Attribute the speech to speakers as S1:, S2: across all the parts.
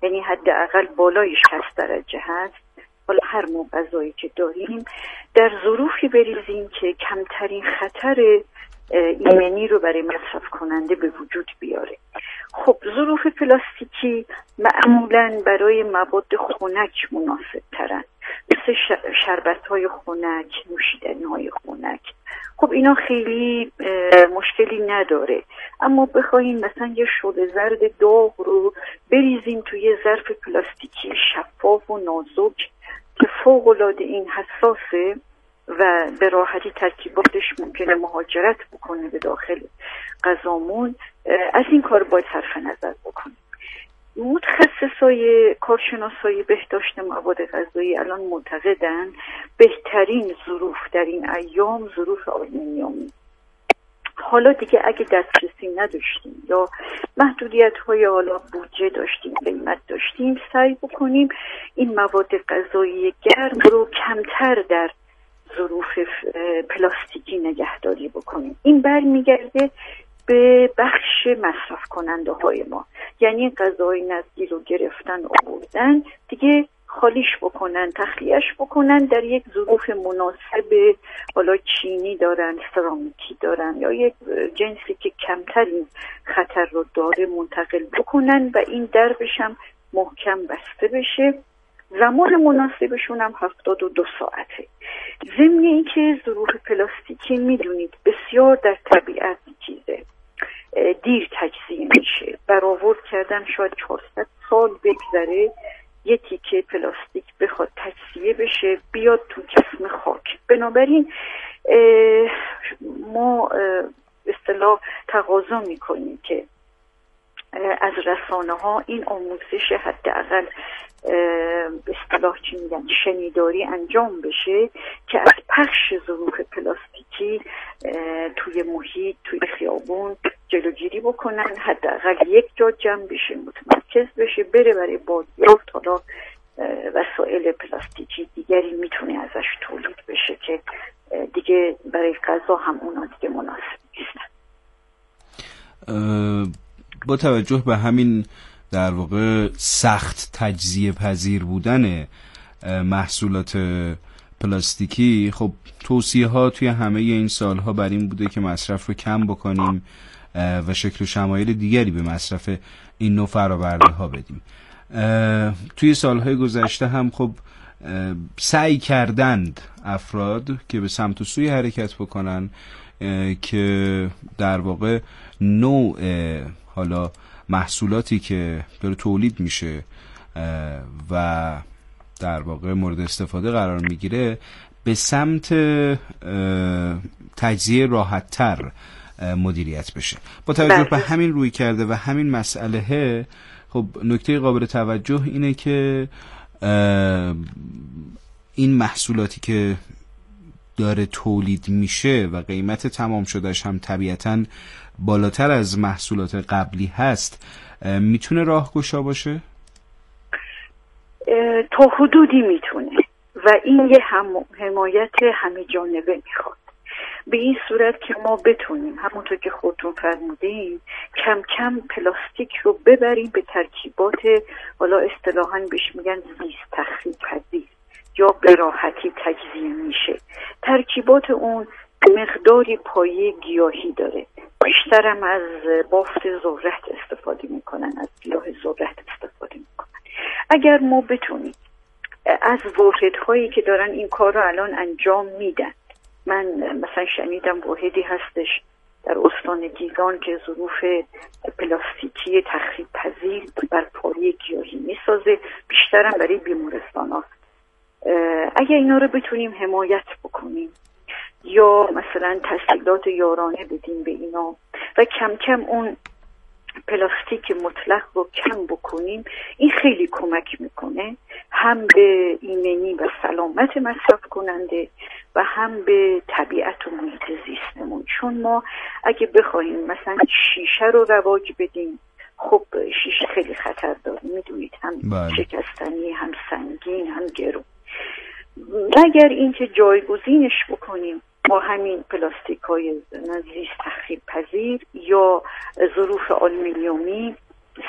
S1: یعنی حداقل بالای 60 درجه هست، حالا هر نوع غذایی که داریم در ظروفی بریزیم که کمترین خطر ایمنی رو برای مصرف کننده به وجود بیاره. خب ظروف پلاستیکی معمولاً برای مواد خنک مناسب ترن، مثل شربت‌های خنک، نوشیدنی‌های خنک. خب اینا خیلی مشکلی نداره، اما بخواین مثلا یه شل زرد داغ رو بریزیم توی ظرف پلاستیکی شفاف و نازک که فوق‌العاده این حساسه و به راحتی ترکیباتش ممکنه مهاجرت بکنه به داخل غذامون، از این کار باید صرف نظر بکنیم. متخصصای کارشناسای بهداشت مواد غذایی الان معتقدن بهترین ظروف در این ایام ظروف آلومینیومی. حالا دیگه اگه دسترسی نداشتیم یا محدودیت‌های حالا بودجه داشتیم، قیمت داشتیم، سعی بکنیم این مواد غذایی گرم رو کمتر در ظروف پلاستیکی نگهداری بکنیم. این برمیگرده به بخش مصرف کننده های ما، یعنی غذای نزدی رو گرفتن آوردن دیگه خالیش بکنن، تخلیه‌اش بکنن، در یک ظروف مناسب، حالا چینی دارن، سرامیکی دارن یا یک جنسی که کمتر این خطر رو داره منتقل بکنن و این دربش هم محکم بسته بشه. زمان مناسبشون هم 72 ساعته. ضمن این که ظروف پلاستیکی میدونید بسیار در طبیعت چیزه دیر تجزیه میشه. برآورد کردن شاید 400 سال بگذره یه تیکه پلاستیک بخواد تجزیه بشه بیاد تو جسم خاک. بنابراین ما به اصطلاح تقاضا میکنیم که از رسانه ها این آموزش حداقل به اصطلاح چی میگن شنیداری انجام بشه که از پخش ظروف پلاستیکی توی محیط، توی خیابون جلوگیری بکنن، حداقل یک جا جمع بشه، متمرکز بشه، بره برای بازیافت. حالا وسایل پلاستیکی دیگری میتونه ازش تولید بشه که دیگه برای غذا هم اونا دیگه مناسب نیستن.
S2: با توجه به همین در واقع سخت تجزیه پذیر بودن محصولات پلاستیکی، خب توصیه ها توی همه این سالها بر این بوده که مصرف رو کم بکنیم و شکل و شمایل دیگری به مصرف این نوع فرآورده ها بدیم. توی سالهای گذشته هم خب سعی کردند افراد که به سمت و سوی حرکت بکنن که در واقع نوع حالا محصولاتی که داره تولید میشه و در واقع مورد استفاده قرار میگیره به سمت تجزیه راحت‌تر مدیریت بشه. با توجه به همین روی کرده و همین مسئله، خب نکته قابل توجه اینه که این محصولاتی که داره تولید میشه و قیمت تمام شدهش هم طبیعتاً بالاتر از محصولات قبلی هست، میتونه راهگشا باشه؟
S1: تا حدودی میتونه و این یه حمایت همه جانبه میخواد، به این صورت که ما بتونیم همونطور که خودتون فرمودین کم کم پلاستیک رو ببریم به ترکیبات حالا اصطلاحاً بهش میگن زیست تخریب پذیر یا به راحتی تجزیه میشه. ترکیبات اون مقداری پایه گیاهی داره، بیشترم از بافت ذرت استفاده میکنن، از گیاه ذرت استفاده میکنن. اگر ما بتونیم از واحدهایی که دارن این کار رو الان انجام میدن، من مثلا شنیدم واحدی هستش در استان گیلان که ظروف پلاستیکی تخریب پذیر بر پایه گیاهی میسازه، بیشترم برای بیمارستان ها. اگر اینا رو بتونیم حمایت بکنیم یا مثلا تسهیلات یارانه بدیم به اینا و کم کم اون پلاستیک مطلق رو کم بکنیم، این خیلی کمک میکنه هم به ایمنی و سلامت مصرف کننده و هم به طبیعت و محیط زیستمون. چون ما اگه بخوایم مثلا شیشه رو رواج بدیم، خب شیشه خیلی خطر داره، میدونید، هم شکستنی، هم سنگین، هم گرون. اگر اینکه جایگزینش بکنیم با همین پلاستیک های زیست تخریب پذیر یا ظروف آلومینیومی،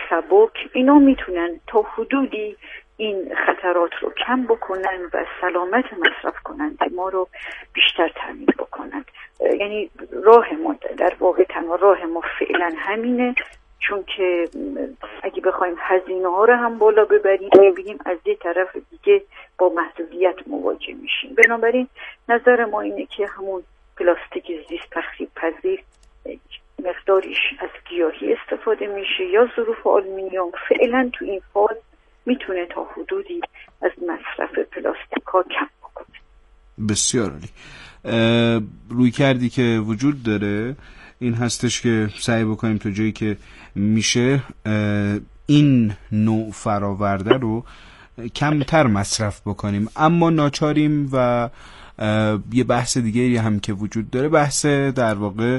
S1: سبک، اینا میتونن تا حدودی این خطرات رو کم بکنن و سلامت مصرف کننده ما رو بیشتر تامین بکنن. یعنی راه ما در واقع تنها راه ما فعلا همینه، چون که اگه بخوایم هزینه ها رو هم بالا ببریم میبینیم از یه طرف دیگه با محدودیت مواجه میشیم. بنابراین نظر ما اینه که همون پلاستیک زیست تخریب پذیر مقداریش از گیاهی استفاده میشه یا ظروف آلومینیوم فعلا تو این فاز میتونه تا حدودی از مصرف پلاستیک ها کم بکنه.
S2: بسیار عالی. روی کردی که وجود داره این هستش که سعی بکنیم تا جایی که میشه این نوع فراورده رو کمتر مصرف بکنیم، اما ناچاریم و یه بحث دیگه هم که وجود داره بحث در واقع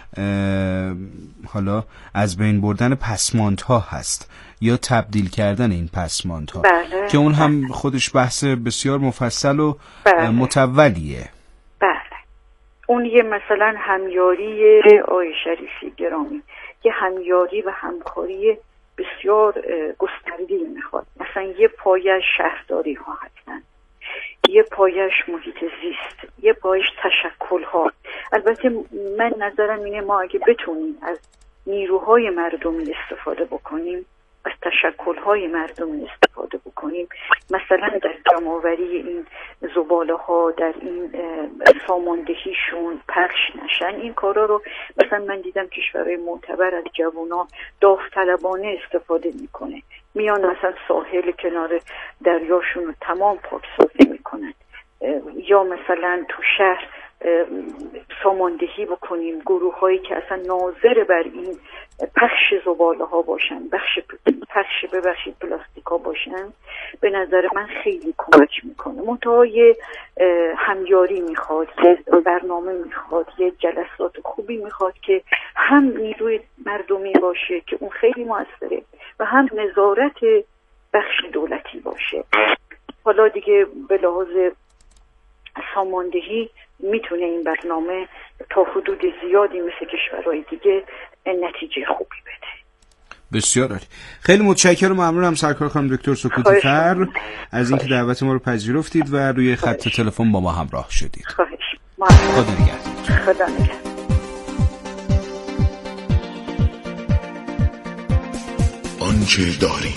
S2: حالا از بین بردن پسماندها هست یا تبدیل کردن این پسماندها.
S1: بله. که
S2: اون هم خودش بحث بسیار مفصل و متولیه.
S1: بله. اون یه مثلا همیاری آقای شریفی گرامی، یه همیاری و همکاری بسیار گسترده‌ای میخواد. مثلا یه پایش شهرداری ها هستن، یه پایش محیط زیست، یه پایش تشکل ها. البته من نظرم اینه ما اگه بتونیم از نیروهای مردمی استفاده بکنیم، از تشکل‌های مردمی استفاده بکنیم، مثلا در جمع‌آوری این زباله ها در این ساماندهیشون پخش نشن، این کارا رو مثلا من دیدم کشورهای معتبر از جوونا داوطلبانه استفاده میکنه، میان مثلا ساحل کنار دریاشون رو تمام پاکسازی میکنن، یا مثلا تو شهر ساماندهی بکنیم، گروه هایی که اصلا ناظر بر این پخش زباله ها باشن، پخش پلاستیک ها باشن. به نظر من خیلی کمک میکنه. منتهای همیاری میخواد، یه برنامه میخواد، یه جلسات خوبی میخواد که هم نیروی مردمی باشه که اون خیلی موثره و هم نظارت بخش دولتی باشه. حالا دیگه به لحاظ ساماندهی میتونه این برنامه تا حدود زیادی مثل کشورهای دیگه نتیجه خوبی بده.
S2: بسیار عالی. خیلی متشکرم و ممنونم سرکار خانم دکتر سکوتی فر از اینکه دعوت ما رو پذیرفتید و روی خط تلفن با ما همراه شدید. خدا نگهدار.
S1: خدا نگهدار.
S3: آنچه داریم.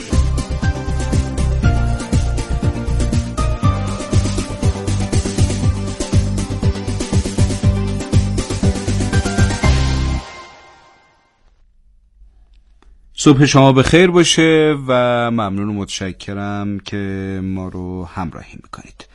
S2: صبح شما بخیر باشه و ممنون و متشکرم که ما رو همراهی میکنید.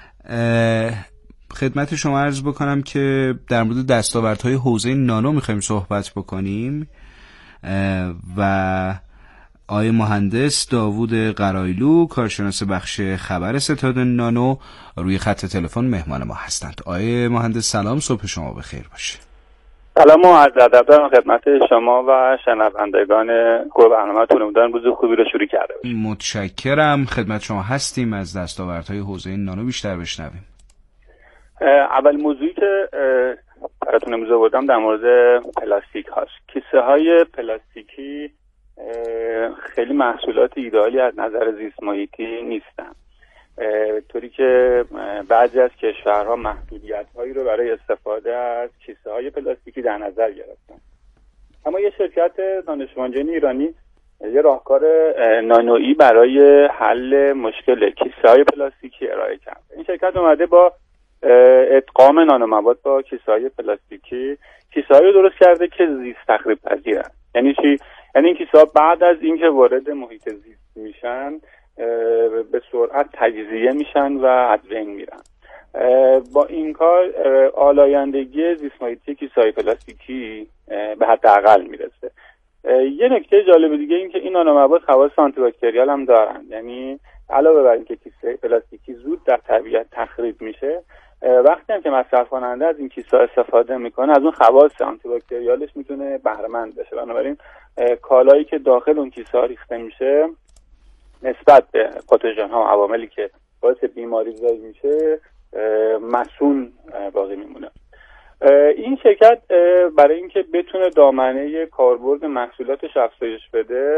S2: خدمت شما عرض بکنم که در مورد دستاوردهای حوزه نانو میخوایم صحبت بکنیم و آقای مهندس داوود قرایلو کارشناس بخش خبر ستاد نانو روی خط تلفن مهمان ما هستند. آقای مهندس سلام، صبح شما بخیر باشه.
S4: سلام و عرض ادب دارم خدمت شما و شنوندگان برنامه‌تون. امیدوارم روز خوبی رو شروع کرده باشید.
S2: متشکرم. خدمت شما هستیم. از دستاوردهای حوزه نانو بیشتر بشنویم.
S4: اول موضوعی که براتون امروز آوردم در مورد پلاستیک هاست. کیسه های پلاستیکی خیلی محصولات ایدئالی از نظر زیست محیطی نیستن، طوری که بعضی از کشورها محدودیت‌هایی رو برای استفاده از کیسه‌های پلاستیکی در نظر گرفتن. اما یه شرکت دانشمندان ایرانی یه راهکار نانویی برای حل مشکل کیسه‌های پلاستیکی ارائه کرد. این شرکت اومده با ادغام نانومواد با کیسه‌های پلاستیکی کیسه‌هایی درست کرده که زیست تخریب پذیرن. یعنی چی؟ یعنی این کیسه‌ها بعد از اینکه وارد محیط زیست میشن به سرعت تجزیه میشن و از بین میرن. با این کار آلایندگی زیست محیطی کیسه‌های پلاستیکی به حداقل میرسه. یه نکته جالب دیگه این که این نانومواد خواص آنتی باکتریال هم دارن، یعنی علاوه بر اینکه کیسه پلاستیکی زود در طبیعت تخریب میشه، وقتی هم که مصرف کننده از این کیسه استفاده میکنه از اون خواص آنتی باکتریالش میتونه بهره مند بشه. بنابراین کالایی که داخل اون کیسه ها ریخته میشه نسبت به پاتوژن ها و عواملی که باعث بیماری زایی میشه مصون باقی میمونه. این شرکت برای اینکه بتونه دامنه کاربرد محصولاتش افزایش بده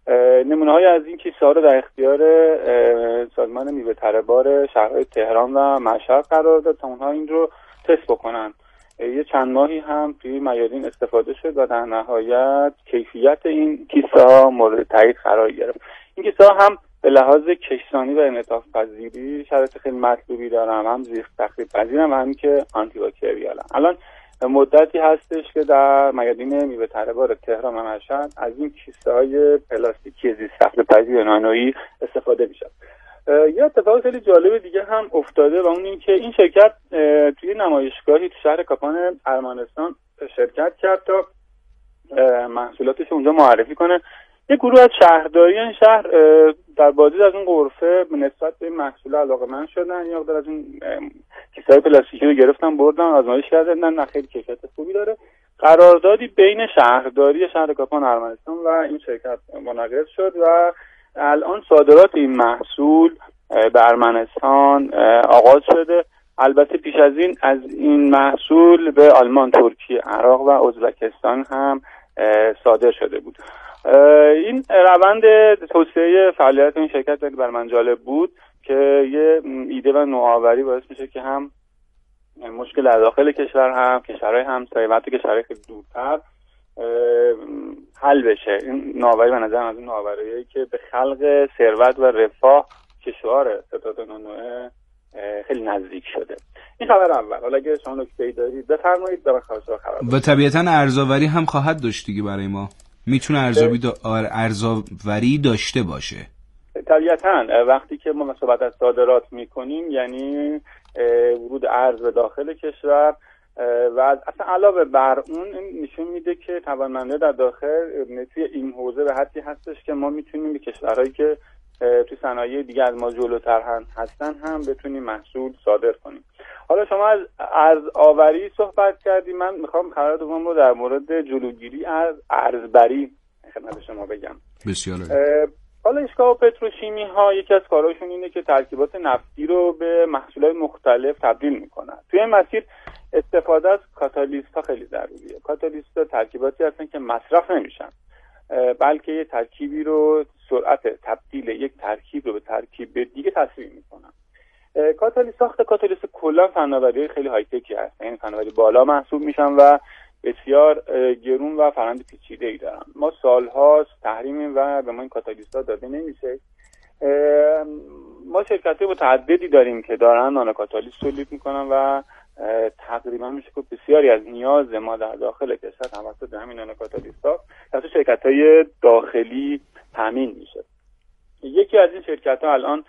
S4: نمونه های از این کیسه ها رو در اختیار سازمان میوه تره بار شهرهای تهران و مشهد قرار داد تا اونها این رو تست بکنن. یه چند ماهی هم توی میادین استفاده شد و در نهایت کیفیت این کیسه ها مورد تایید قرار گرفت. این کیسه ها هم به لحاظ کشسانی و انعطاف پذیری شرایط خیلی مطلوبی دارن، هم زیست تخریب پذیرن و هم که آنتی باکتریالن. الان مدتی هستش که در میادین میوه تره بار تهران و مشهد از این کیسه های پلاستیکی زیست تخریب پذیر نانویی استفاده میشه. یه اتفاق خیلی جالب دیگه هم افتاده و اون این که این شرکت توی نمایشگاهی تو شهر کاپان ارمنستان شرکت کرد تا محصولاتش اونجا معرفی کنه. یه گروه از شهرداریان شهر در بازدید از اون غرفه نسبت به این محصول علاقه‌مند شدن، یا از اون کیسه‌های پلاستیکی رو گرفتن بردن آزمایش کردن، نه خیلی کیفیت خوبی داره. قراردادی بین شهرداری شهر کاپان ارمنستان و این شرکت منعقد شد و الان صادرات این محصول به ارمنستان آغاز شده. البته پیش از این از این محصول به آلمان، ترکیه، عراق و ازبکستان هم صادر شده بود. این روند توسعه فعالیت این شرکت خیلی بر من جالب بود که یه ایده و نوآوری باعث میشه که هم مشکل در داخل کشور هم کشورهای همسایه و حتی کشورهای خیلی دورتر حل بشه. این نوآوری به نظرم از این نوآوریایی که به خلق ثروت و رفاه کشور ستاد نانوئه خیلی نزدیک شده. این خبر اول. حالا اگه شما نکته‌ای دارید بفرمایید. به خواهش خبر.
S2: و طبیعتاً ارزآوری هم خواهد داشت دیگه برای ما. میتونه ارزآوری داشته باشه.
S4: طبیعتاً وقتی که ما صحبت از صادرات میکنیم یعنی ورود ارز به داخل کشور و اصلا علاوه بر اون نشون میده که توانمندی در داخل توی این حوزه به حدی هستش که ما میتونیم به کشورهایی که توی صنایع دیگه از ما جلوتر هستن هم بتونیم محصول صادر کنیم. حالا شما از ارزآوری صحبت کردی، من میخوام خبر دوم رو در مورد جلوگیری از ارزبری خدمت شما بگم.
S2: بسیار
S4: حالا اشکال پتروشیمی ها یکی از کارهاشون اینه که ترکیبات نفتی رو به محصولات مختلف تبدیل میکنن. توی این مسیر استفاده از کاتالیست ها خیلی ضروریه. کاتالیست ها ترکیباتی هستن که مصرف نمیشن، بلکه یه ترکیبی رو سرعت تبدیل یک ترکیب رو به ترکیب دیگه تسریع میکنن. ساخت کاتالیست کلا فناوری خیلی های تکی هست، یعنی فناوری بالا محسوب میشن و بسیار گرون و فرآیند پیچیده‌ای دارن. ما سالهاست تحریم و به ما این کاتالیست‌ها داده نمیشه. ما شرکت‌های متعددی داریم که دارن نانو کاتالیست تولید میکنن و تقریبا میشه که بسیاری از نیاز ما در داخل کشور توسط همین نانو کاتالیست‌ها توسط شرکت‌های داخلی تامین میشه. یکی از این شرکت‌ها الان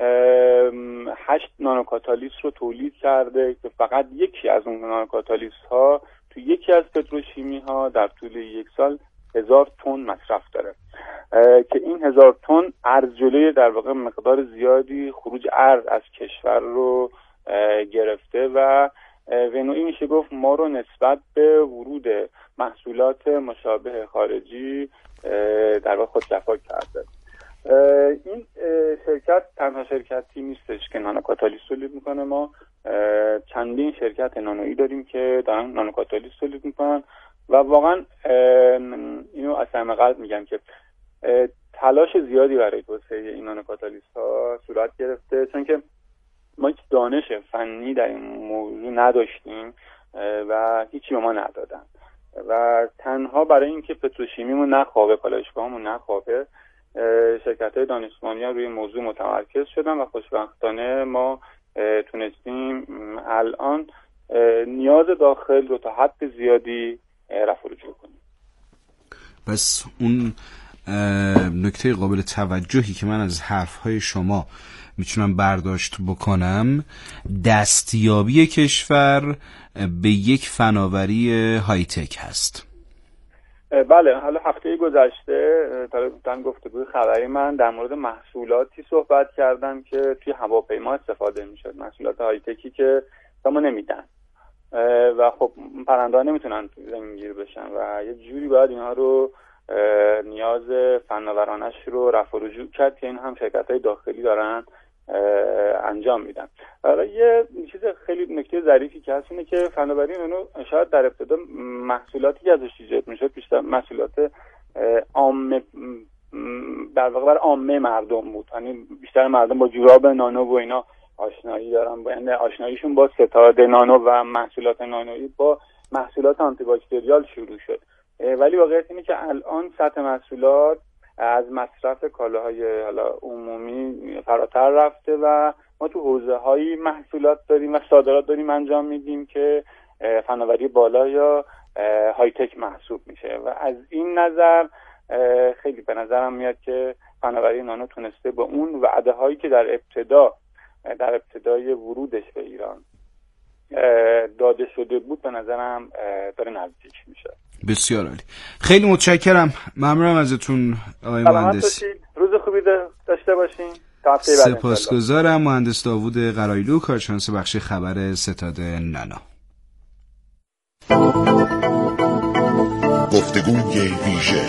S4: 8 نانو کاتالیست رو تولید کرده که فقط یکی از اون نانو کاتالیست‌ها تو یکی از پتروشیمی ها در طول یک سال 1000 تن مصرف داره که این 1000 تن ارز جلوی در واقع مقدار زیادی خروج ارز از کشور رو گرفته و به نوعی میشه گفت ما رو نسبت به ورود محصولات مشابه خارجی در واقع خودشفا کرده. این شرکت تنها شرکتی نیستش که نانو کاتالیست تولید میکنه. ما چندین شرکت نانویی داریم که دارن نانو کاتالیست تولید میکنن و واقعا اینو از صمیم قلب میگم که تلاش زیادی برای توسعه این نانو کاتالیست ها صورت گرفته، چون که ما هیچ دانش فنی در این موضوع نداشتیم و هیچی به ما ندادن و تنها برای اینکه پتروشیمیمون نخوابه، پالایشگاهمون نخوابه، شرکت‌های دانشمندی روی موضوع متمرکز شدن و خوشبختانه ما تونستیم الان نیاز داخل رو تا حد زیادی رفع و رجوع کنیم.
S2: پس اون نکته قابل توجهی که من از حرفهای شما میتونم برداشت بکنم دستیابی کشور به یک فناوری های تک هست.
S4: بله، حالا هفته گذشته در گفتگوی خبری من در مورد محصولاتی صحبت کردم که توی هواپیما استفاده میشد، محصولات های تکی که ما نمیدن و خب پرنده‌ها نمیتونن زمینگیر بشن و یه جوری باید اینها رو نیاز فناورانش رو رفع و رجوع کرد که این هم شرکت‌های داخلی دارن انجام میدن. حالا یه چیز خیلی نکته ظریفی که هست اینه که فناوری نانو شاید در ابتدا محصولاتی که ازش ایجاد میشد بیشتر محصولات عام در واقع بر عامه مردم بود. یعنی بیشتر مردم با جوراب نانو و اینا آشنایی دارن، یعنی آشناییشون با ستاد نانو و محصولات نانویی با محصولات آنتی باکتریال شروع شد. ولی واقعیت اینه که الان سطح محصولات از مصرف کالاهای حالا عمومی فراتر رفته و ما تو حوزه‌های محصولات داریم و صادرات داریم انجام میدیم که فناوری بالا یا های تک محسوب میشه و از این نظر خیلی به نظرم میاد که فناوری نانو تونسته با اون وعده هایی که در ابتدای ورودش به ایران داده شده بود به نظرم داره نزدیک میشه.
S2: بسیار عالی، خیلی متشکرم، ممنونم ازتون آقای مهندس.
S4: روز خوبی داشته باشین.
S2: سپاسگزارم. مهندس داوود قرایلو، کارشناس بخش خبر ستاد نانو.
S3: گفتگوی ویژه.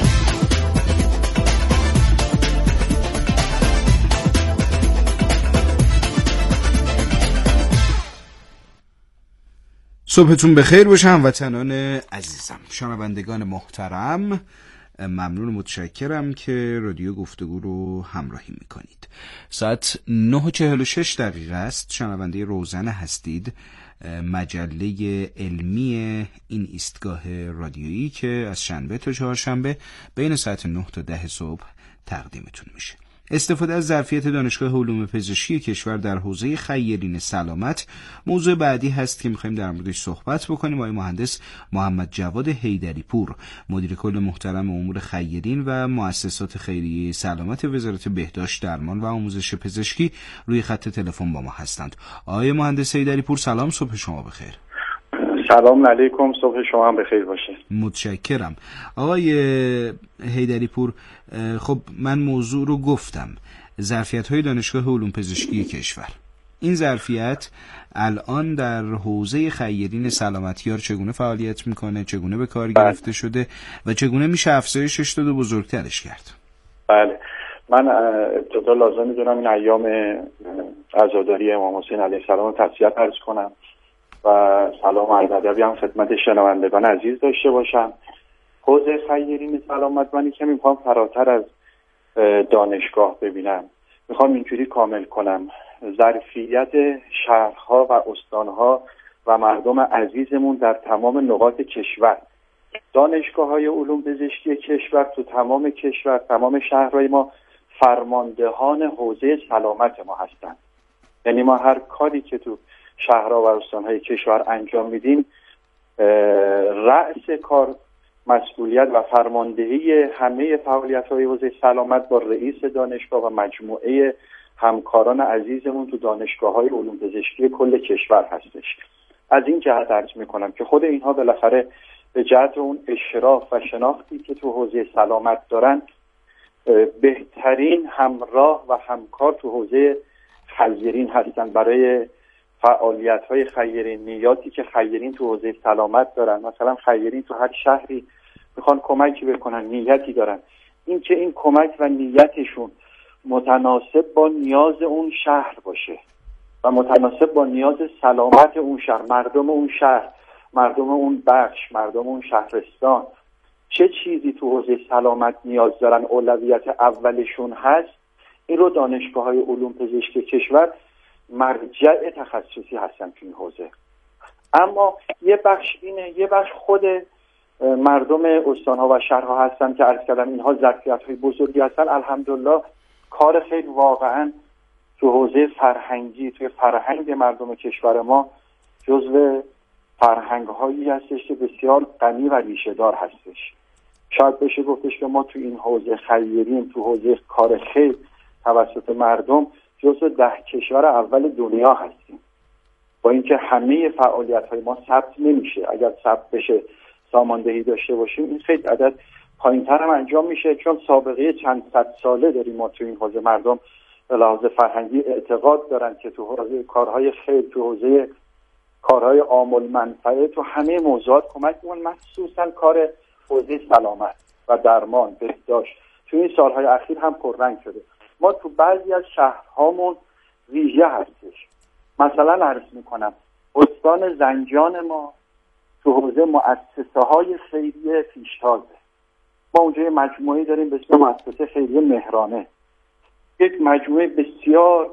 S2: صبحتون بخیر باشه هموطنان عزیزم، شنوندگان محترم، ممنون و متشکرم که رادیو گفتگو رو همراهی میکنید. ساعت 9:46 است. شنونده روزنه هستید، مجله علمی این ایستگاه رادیویی که از شنبه تا چهارشنبه بین ساعت 9 تا 10 صبح تقدیمتون میشه. استفاده از ظرفیت دانشگاه علوم پزشکی کشور در حوزه خیرین سلامت موضوع بعدی هست که می‌خوایم در موردش صحبت بکنیم. آقای مهندس محمد جواد حیدری پور، مدیر کل محترم امور خیرین و مؤسسات خیریه سلامت وزارت بهداشت، درمان و آموزش پزشکی روی خط تلفن با ما هستند. آقای مهندس حیدری پور سلام، صبح شما بخیر.
S5: سلام علیکم، صبح شما هم بخیر باشه.
S2: متشکرم. آقای حیدری پور، خب من موضوع رو گفتم، ظرفیت‌های دانشگاه علوم پزشکی کشور. این ظرفیت الان در حوزه خیرین سلامتیار چگونه فعالیت میکنه، چگونه به کار گرفته شده و چگونه میشه افزایشش داد و بزرگترش کرد؟
S5: بله، من ابتدا لازم میدونم این ایام عزاداری امام حسین علیه السلام تسلیت عرض کنم و سلام و ادبی هم خدمت شنوندگان عزیز داشته باشم. حوزه خیرین سلامت من کمی میخوام فراتر از دانشگاه ببینم، میخوام اینجوری کامل کنم ظرفیت شهرها و استانها و مردم عزیزمون در تمام نقاط کشور. دانشگاه‌های علوم پزشکی کشور تو تمام کشور، تمام شهرهای ما فرماندهان حوزه سلامت ما هستند. یعنی ما هر کاری که تو شهرها و استانهای کشور انجام میدیم، رأس کار مسئولیت و فرماندهی همه فعالیت‌های حوزه سلامت با رئیس دانشگاه و مجموعه همکاران عزیزمون تو دانشگاه‌های علوم پزشکی کل کشور هستش. از این جهت عرض می‌کنم که خود اینها بالاخره به جهت اون اشراف و شناختی که تو حوزه سلامت دارن، بهترین همراه و همکار تو حوزه خیرین هستن برای فعالیت‌های خیرین، نیاتی که خیرین تو حوزه سلامت دارن. مثلا خیرین تو هر شهری میخوان کمکی بکنن، نیتی دارن، این که این کمک و نیتشون متناسب با نیاز اون شهر باشه و متناسب با نیاز سلامت اون شهر، مردم اون شهر، مردم اون بخش، مردم اون شهرستان چه چیزی تو حوزه سلامت نیاز دارن، اولویت اولشون هست. این رو دانشگاه‌های علوم پزشکی کشور مرجع تخصصی هستن تو این حوزه. اما یه بخش اینه، یه بخش خود مردم استان‌ها و شهرها هستن که عرض کردم اینها ظرفیت‌های بزرگی هستن. الحمدلله کار خیلی واقعا تو حوزه فرهنگی، توی فرهنگ مردم کشور ما جزو فرهنگ‌هایی هستش که بسیار غنی و ریشه‌دار هستش. شاید بشه گفتش که ما تو این حوزه خیرین، تو حوزه کار خیر توسط مردم جزو 10 کشور اول دنیا هستیم، با اینکه همه فعالیت‌های ما ثبت نمیشه. اگر ثبت بشه، ساماندهی داشته باشیم، این خیلی عدد پایین‌تر هم انجام میشه، چون سابقه چند صد ساله داریم ما تو این حوزه. مردم به لحاظ فرهنگی اعتقاد دارن که تو حوزه کارهای خیر، تو حوزه کارهای عام المنفعه، تو همه موضوعات کمک می‌کنن، مخصوصا کار حوزه سلامت و درمان، بهداشت تو این سالهای اخیر هم پررنگ شده. ما تو بعضی از شهرهامون ویژه هستش. مثلا عرض میکنم استان زنجان ما تو حوزه مؤسسه‌های خیریه پیشتازه. ما اونجا مجموعه داریم به اسم مؤسسه خیریه مهرانه، یک مجموعه بسیار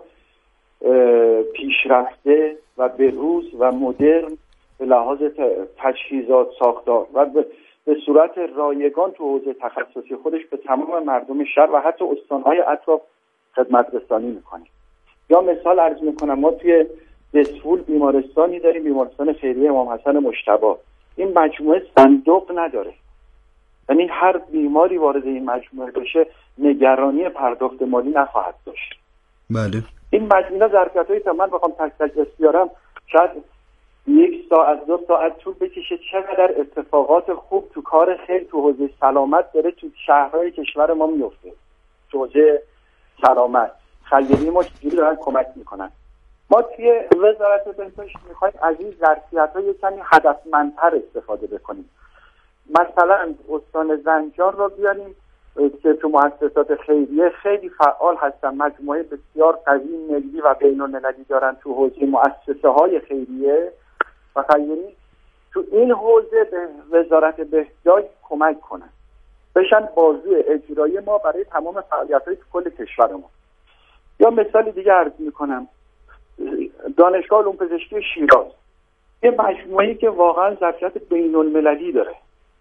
S5: پیشرفته و بروز و مدرن به لحاظ تجهیزات، ساختار و به صورت رایگان تو حوزه تخصصی خودش به تمام مردم شهر و حتی استانهای اطراف خدمت رسانی میکنیم. یا مثال عرض میکنم، ما توی دسفول بیمارستانی داریم، بیمارستان خیریه امام حسن مجتبی. این مجموعه صندوق نداره، یعنی هر بیماری وارد این مجموعه بشه نگرانی پرداخت مالی نخواهد داشت.
S2: بله.
S5: این مجموعه ظرفیت‌هایی تا من بخوام تک تک بیارم شاید 1 ساعت 2 ساعت طول بکشه. چقدر اتفاقات خوب تو کار خیر تو حوزه سلامت داره تو شهرهای کشور ما میفته. تو حوزه سلامت خیریه ما چجوری دارن کمک میکنن. ما توی وزارت بهداشت میخوایم از این ظرفیت‌ها کمی هدفمندتر استفاده بکنیم. مثلا استان زنجان رو بیاریم که تو مؤسسات خیریه خیلی فعال هستن، مجموعه بسیار قوی ملی و بین‌المللی دارن تو حوزه مؤسسه‌های خیریه و خیری. تو این حوزه به وزارت بهداشت کمک کنن، بشن بازوی اجرایی ما برای تمام فعالیت‌های تو کل کشور ما. یا مثال دیگه عرض می‌کنم، دانشگاه علوم پزشکی شیراز یه مجموعه‌ای که واقعا ظرفیت بین‌المللی داره،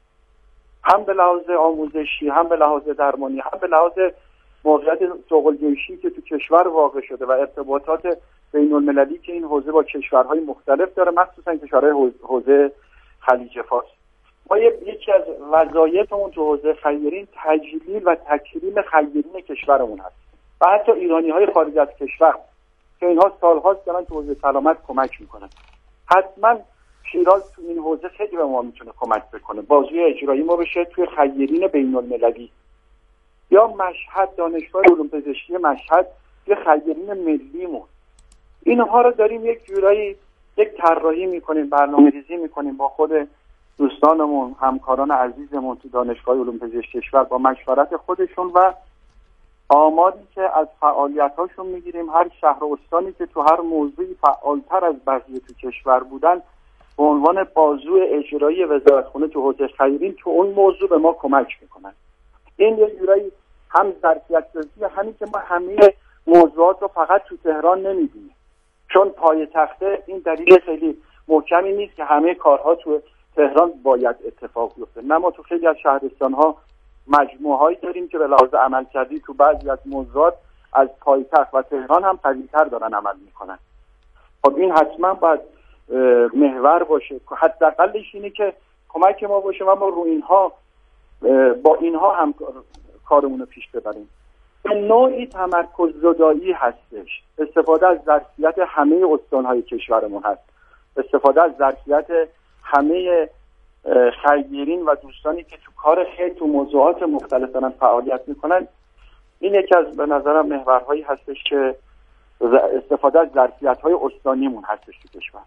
S5: هم به لحاظ آموزشی، هم به لحاظ درمانی، هم به لحاظ موقعیت شغل‌جویی که تو کشور واقع شده و ارتباطات بین‌المللی که این حوزه با کشورهای مختلف داره، مخصوصا کشورهای حوزه خلیج فارس. ما یکی از وظایفمون تو حوزه خیرین تجلیل و تکریم خیرین کشورمون هست و حتی ایرانی‌های خارج از کشور که اینها سال‌هاست دارن تو حوزه سلامت کمک میکنن. حتما شیراز تو این حوزه خیلی به ما میتونه کمک بکنه، بازوی اجرایی ما بشه توی خیرین بین‌المللی. یا مشهد، دانشگاه علوم پزشکی مشهد توی خیرین ملیمون. اینها رو داریم یک جورایی یک طراحی میکنیم، برنامه‌ریزی میکنیم با خود دوستانمون، همکاران عزیزمون تو دانشگاه علوم پزشکی کشور با مشورت خودشون و آماری که از فعالیت‌هاشون میگیریم. هر شهر و استانی که تو هر موضوعی فعالتر از بقیه تو کشور بودن به عنوان بازو اجرایی وزارتخونه تو حوزه خیرین تو اون موضوع به ما کمک میکنن. این یه جورایی هم ظرفیت سازی، همین که ما همه موضوعات رو فقط تو تهران نمیبینیم، چون پایتخته این دلیل خیلی محکمی نیست که همه کارها تو تهران باید اتفاق بیفته. نه، ما تو خیلی از شهرستان‌ها مجموعه‌هایی داریم که به لحاظ عملکردی تو بعضی از موضوعات از پایتخت و تهران هم قوی‌تر دارن عمل میکنن. خب این حتما باید محور باشه، حداقلش اینه که کمک ما باشه و ما رو اینها با اینها هم کارمون رو پیش ببریم. به نوعی تمرکز زدایی هستش، استفاده از ظرفیت همه استان‌های کشورمون هست، استفاده از ظرفیت همه خیرین و دوستانی که تو کار خیر تو موضوعات مختلف دارن فعالیت میکنن. این یکی از به نظرم محورهایی هستش که استفاده از ظرفیت‌های استانیمون هستش تو کشور.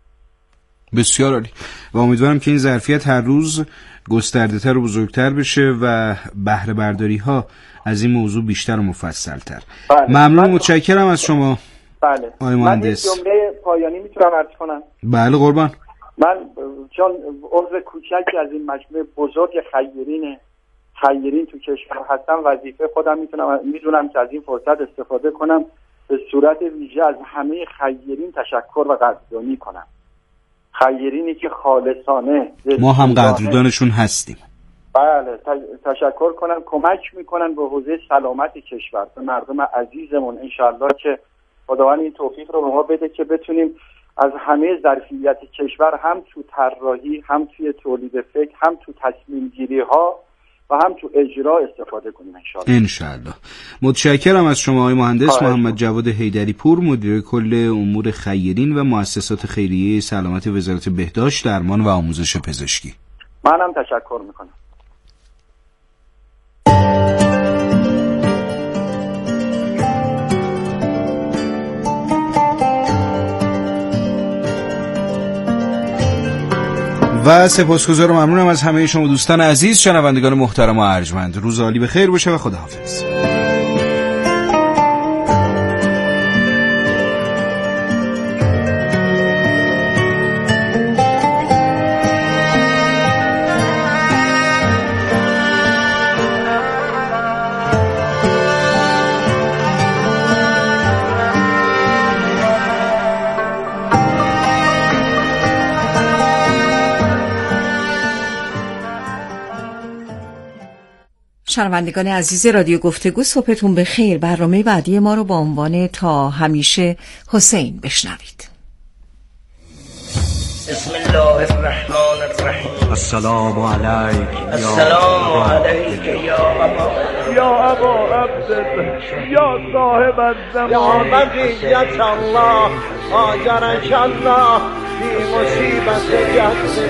S2: بسیار عالی و امیدوارم که این ظرفیت هر روز گسترده‌تر و بزرگتر بشه و بهره برداری ها از این موضوع بیشتر و مفصل‌تر.
S5: بله.
S2: ممنون، متشکرم از شما.
S5: بله.
S2: آقای مهندس.
S5: من جمله پایانی میتونم عرض کنم؟
S2: بله قربان.
S5: من چون عضو کوچکی از این مجموعه بزرگ خیرین تو کشور هستم، وظیفه خودم میدونم که از این فرصت استفاده کنم به صورت ویژه از همه خیرین تشکر و قدردانی کنم. خیرینی که خالصانه،
S2: ما هم قدردانشون هستیم.
S5: بله، تشکر کنم، کمک میکنن به حوزه سلامت کشور، به مردم عزیزمون. انشالله که خداوند این توفیق رو به ما بده که بتونیم از همه ظرفیت کشور هم تو طراحی، هم توی تولید فکر، هم تو تصمیم گیری ها و هم تو اجرا استفاده کنیم
S2: انشالله. متشکرم از شما آقای مهندس محمد جواد حیدری پور، مدیر کل امور خیرین و مؤسسات خیریه سلامت وزارت بهداشت، درمان و آموزش پزشکی.
S5: منم تشکر میکنم.
S2: و سپاسگزار و ممنونم از همه شما دوستان عزیز، شنوندگان محترم و ارجمند. روز عالی بخیر باشه و خداحافظ.
S6: شنوندگان عزیز رادیو گفتگو، صبحتون بخیر. برنامه بعدی ما رو با عنوان تا همیشه حسین بشنوید.
S7: بسم الله الرحمن الرحیم.
S8: السلام علیک
S7: السلام علیک یا ابا عبدالله یا صاحب الزمان یا بقیت الله آجرک الله فی مصیبت جهده.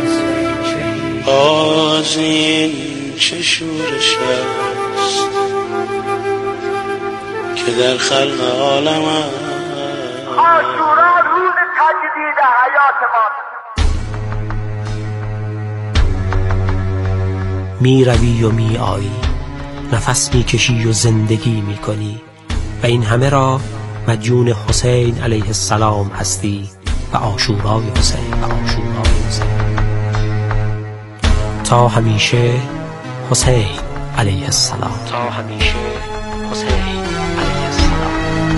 S9: باز این چه شورش است که در خلق عالم است.
S7: عاشورا روز تجدید حیات ما.
S8: می روی و می آیی، نفس می کشی و زندگی می کنی و این همه را مدیون حسین علیه السلام هستی و عاشورای حسین و عاشورای حسین. تا همیشه حسین علیه السلام. تا همیشه حسین علیه السلام.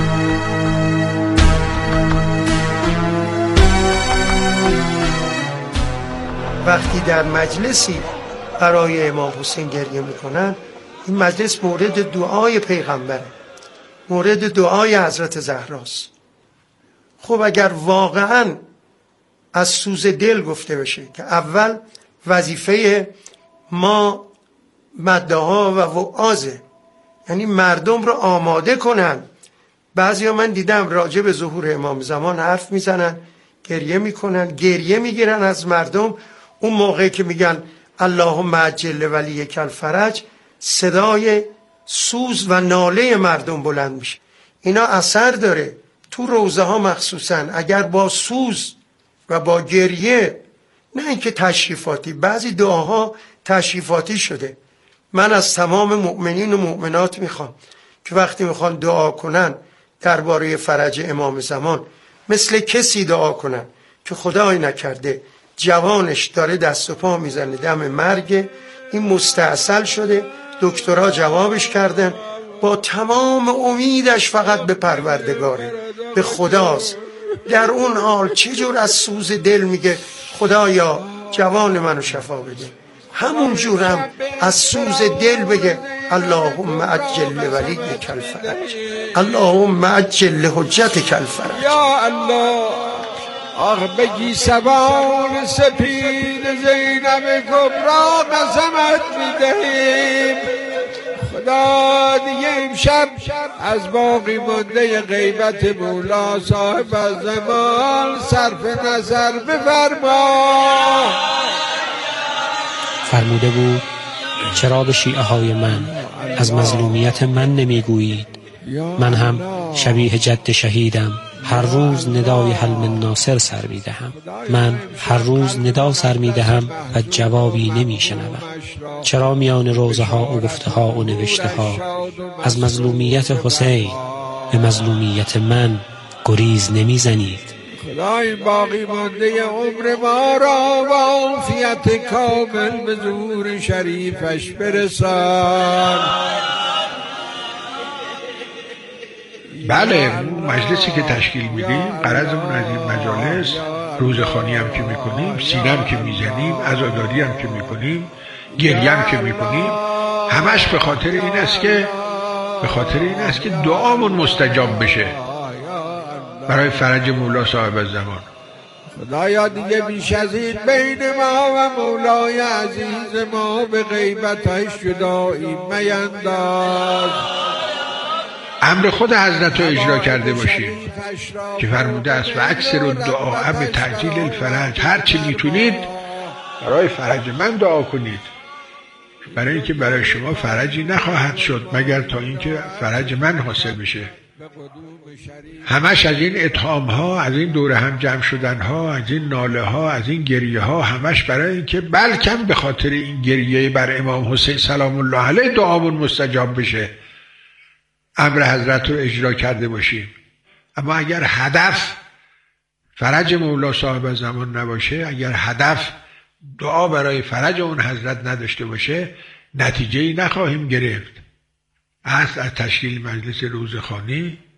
S10: وقتی در مجلسی برای امام حسین گریه میکنن، این مجلس مورد دعای پیغمبره، مورد دعای حضرت زهراست. خب اگر واقعا از سوز دل گفته بشه که اول وظیفه ما مدعاها و وعازه، یعنی مردم رو آماده کنن. بعضیا من دیدم راجع به ظهور امام زمان حرف میزنن، گریه میکنن، گریه میگیرن از مردم. اون موقعی که میگن اللهم عجل ولیک الفرج، صدای سوز و ناله مردم بلند میشه. اینا اثر داره. تو روزه ها مخصوصا اگر با سوز و با گریه، نه اینکه تشریفاتی، بعضی دعاها تشریفاتی شده. من از تمام مؤمنین و مؤمنات میخوام که وقتی میخوان دعا کنن درباره فرج امام زمان، مثل کسی دعا کنن که خدای نکرده جوانش داره دست و پا میزنه دم مرگ، این مستعسل شده، دکترها جوابش کردن، با تمام امیدش فقط به پروردگاره، به خداست. در اون حال چجور از سوز دل میگه خدایا جوان منو شفا بده، همون جورم از سوز دل بگه اللهم عجل ولیک الفرج، اللهم عجل حجتک الفرج.
S7: یا الله آخ بگی سوار سپید زینب کبرا قسمت میدهیم. خدا دیگه امشب از باقی مانده غیبت مولا صاحب الزمان صرف نظر بفرما.
S8: فرموده بود چرا به شیعه های من از مظلومیت من نمیگویید؟ من هم شبیه جد شهیدم، هر روز ندای حل من ناصر سر میدهم. من هر روز ندا سر میدهم و جوابی نمیشنوم. چرا میان روزه ها و گفته ها و نوشته ها از مظلومیت حسین به مظلومیت من گریز نمیزنید؟
S7: خدا این باقی مانده عمر ما را و عافیت کامل به ظهور شریفش برسان.
S11: بله، مجلسی که تشکیل میدیم غرضمون از این مجالس، روزخوانی هم که میکنیم، سینه هم که میزنیم، عزاداری هم که میکنیم، گریه هم که میکنیم، همش به خاطر این است که دعامون مستجاب بشه برای فرج مولا صاحب الزمان.
S7: خدایا دیگه بیش از این بین ما و مولای عزیز ما به غیبتش جدایی مینداز.
S11: امر خود حضرت رو اجرا کرده باشید که فرموده است و اکثر الدعاء به تعجیل الفرج، هر چی میتونید برای فرج من دعا کنید، برای اینکه برای شما فرجی نخواهد شد مگر تا اینکه فرج من حاصل بشه. همش از این اتهام ها، از این دور هم جمع شدن ها، از این ناله ها، از این گریه ها، همش برای اینکه بلکم به خاطر این گریه بر امام حسین سلام الله علیه دعامون مستجاب بشه، امر حضرت رو اجرا کرده باشیم. اما اگر هدف فرج مولا صاحب زمان نباشه، اگر هدف دعا برای فرج اون حضرت نداشته باشه، نتیجه‌ای نخواهیم گرفت. اصل از تشکیل مجلس روزخوانی